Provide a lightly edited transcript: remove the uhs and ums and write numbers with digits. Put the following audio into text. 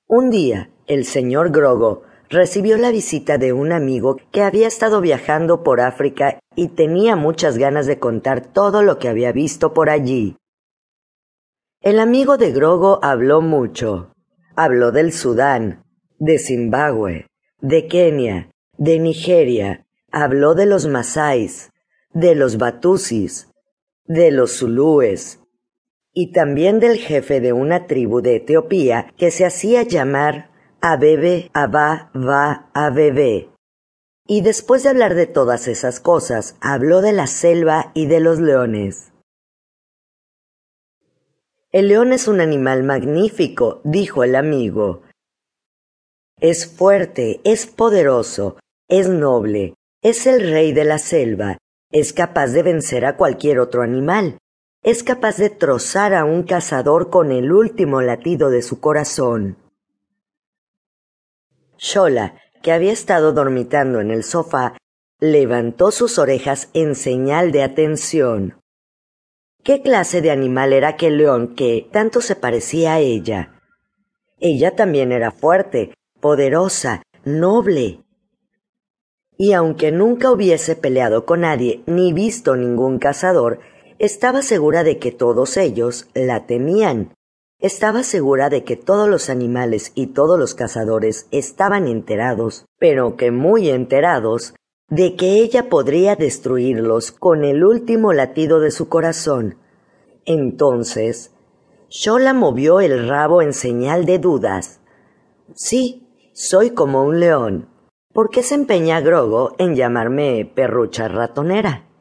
Un día, el señor Grogo recibió la visita de un amigo que había estado viajando por África y tenía muchas ganas de contar todo lo que había visto por allí. El amigo de Grogo habló mucho. Habló del Sudán, de Zimbabue, de Kenia, de Nigeria. Habló de los masáis, de los batusis, de los zulúes, y también del jefe de una tribu de Etiopía que se hacía llamar Abebe Abba Va Abebe. Y después de hablar de todas esas cosas, habló de la selva y de los leones. El león es un animal magnífico, dijo el amigo. Es fuerte, es poderoso, es noble, es el rey de la selva, es capaz de vencer a cualquier otro animal. Es capaz de trozar a un cazador con el último latido de su corazón. Shola, que había estado dormitando en el sofá, levantó sus orejas en señal de atención. ¿Qué clase de animal era aquel león que tanto se parecía a ella? Ella también era fuerte, poderosa, noble. Y aunque nunca hubiese peleado con nadie ni visto ningún cazador, estaba segura de que todos ellos la temían. Estaba segura de que todos los animales y todos los cazadores estaban enterados, pero que muy enterados, de que ella podría destruirlos con el último latido de su corazón. Entonces, Shola movió el rabo en señal de dudas. Sí, soy como un león. ¿Por qué se empeña Grogo en llamarme perrucha ratonera?